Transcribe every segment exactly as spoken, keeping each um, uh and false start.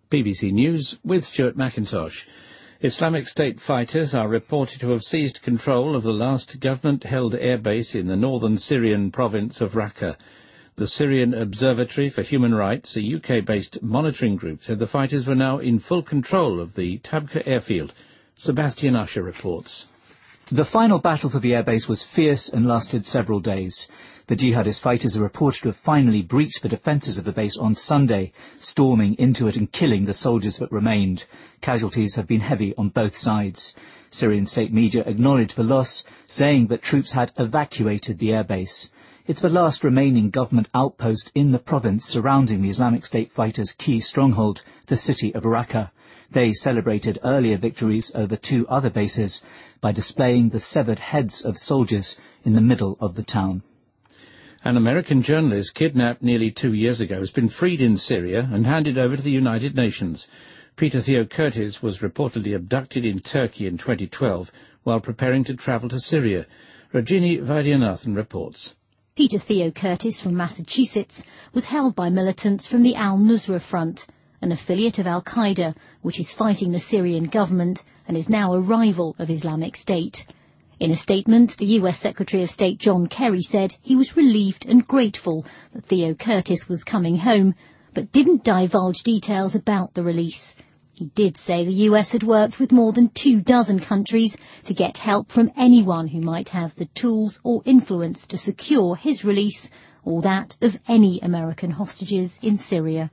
B B C News with Stuart McIntosh. Islamic State fighters are reported to have seized control of the last government-held airbase in the northern Syrian province of Raqqa. The Syrian Observatory for Human Rights, a U K-based monitoring group, said the fighters were now in full control of the Tabqa airfield. Sebastian Usher reports. The final battle for the airbase was fierce and lasted several days. The jihadist fighters are reported to have finally breached the defences of the base on Sunday, storming into it and killing the soldiers that remained. Casualties have been heavy on both sides. Syrian state media acknowledged the loss, saying that troops had evacuated the airbase. It's the last remaining government outpost in the province surrounding the Islamic State fighters' key stronghold, the city of Raqqa. They celebrated earlier victories over two other bases by displaying the severed heads of soldiers in the middle of the town. An American journalist kidnapped nearly two years ago has been freed in Syria and handed over to the United Nations. Peter Theokurtis was reportedly abducted in Turkey in twenty twelve while preparing to travel to Syria. Rajini Vaidyanathan reports. Peter Theokurtis from Massachusetts was held by militants from the Al-Nusra Front, an affiliate of Al-Qaeda, which is fighting the Syrian government and is now a rival of Islamic State. In a statement, the U S Secretary of State John Kerry said he was relieved and grateful that Theokurtis was coming home, but didn't divulge details about the release. He did say the U S had worked with more than two dozen countries to get help from anyone who might have the tools or influence to secure his release, or that of any American hostages in Syria.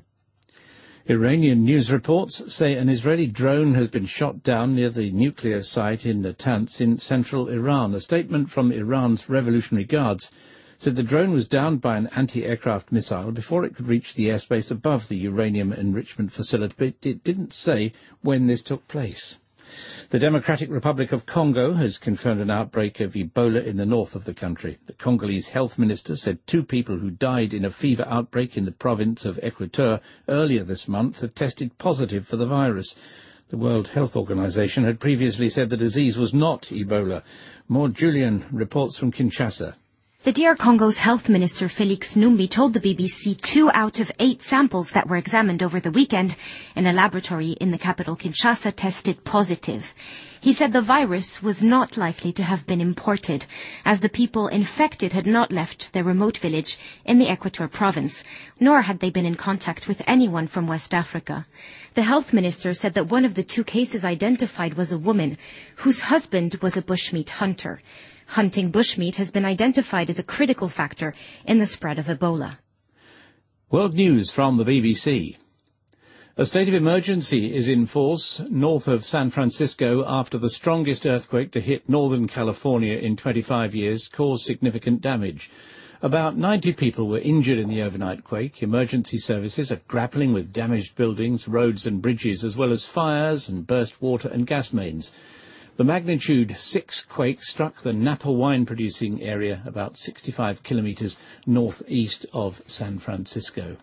Iranian news reports say an Israeli drone has been shot down near the nuclear site in Natanz in central Iran. A statement from Iran's Revolutionary Guards said the drone was downed by an anti-aircraft missile before it could reach the airspace above the uranium enrichment facility, but it didn't say when this took place. The Democratic Republic of Congo has confirmed an outbreak of Ebola in the north of the country. The Congolese health minister said two people who died in a fever outbreak in the province of Equateur earlier this month had tested positive for the virus. The World Health Organization had previously said the disease was not Ebola. Maud Julian reports from Kinshasa. The D R Congo's health minister Felix Numbi told the B B C two out of eight samples that were examined over the weekend in a laboratory in the capital Kinshasa tested positive. He said the virus was not likely to have been imported, as the people infected had not left their remote village in the Equateur province, nor had they been in contact with anyone from West Africa. The health minister said that one of the two cases identified was a woman whose husband was a bushmeat hunter. Hunting bushmeat has been identified as a critical factor in the spread of Ebola. World news from the B B C. A state of emergency is in force north of San Francisco after the strongest earthquake to hit Northern California in twenty-five years caused significant damage. About ninety people were injured in the overnight quake. Emergency services are grappling with damaged buildings, roads and bridges, as well as fires and burst water and gas mains. The magnitude six quake struck the Napa wine-producing area about sixty-five kilometres northeast of San Francisco.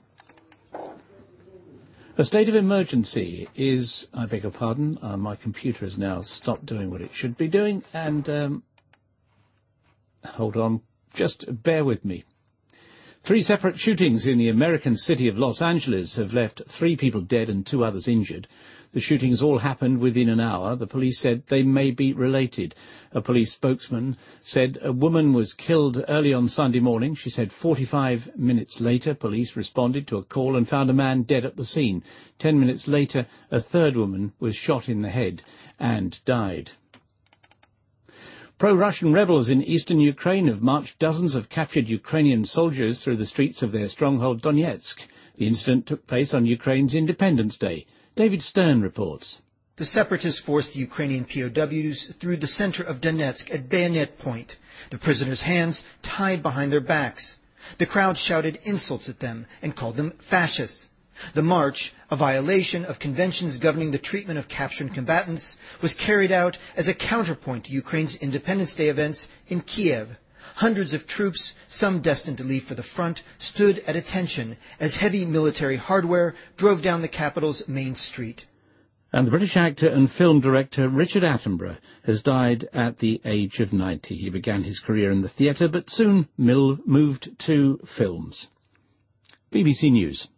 A state of emergency is, I beg your pardon, uh, my computer has now stopped doing what it should be doing, and um, hold on, just bear with me. Three separate shootings in the American city of Los Angeles have left three people dead and two others injured. The shootings all happened within an hour. The police said they may be related. A police spokesman said a woman was killed early on Sunday morning. She said forty-five minutes later, police responded to a call and found a man dead at the scene. Ten minutes later, a third woman was shot in the head and died. Pro-Russian rebels in eastern Ukraine have marched dozens of captured Ukrainian soldiers through the streets of their stronghold Donetsk. The incident took place on Ukraine's Independence Day. David Stern reports. The separatists forced the Ukrainian P O Ws through the center of Donetsk at bayonet point, the prisoners' hands tied behind their backs. The crowd shouted insults at them and called them fascists. The march, a violation of conventions governing the treatment of captured combatants, was carried out as a counterpoint to Ukraine's Independence Day events in Kiev. Hundreds of troops, some destined to leave for the front, stood at attention as heavy military hardware drove down the capital's main street. And the British actor and film director Richard Attenborough has died at the age of ninety. He began his career in the theatre, but soon moved to films. B B C News.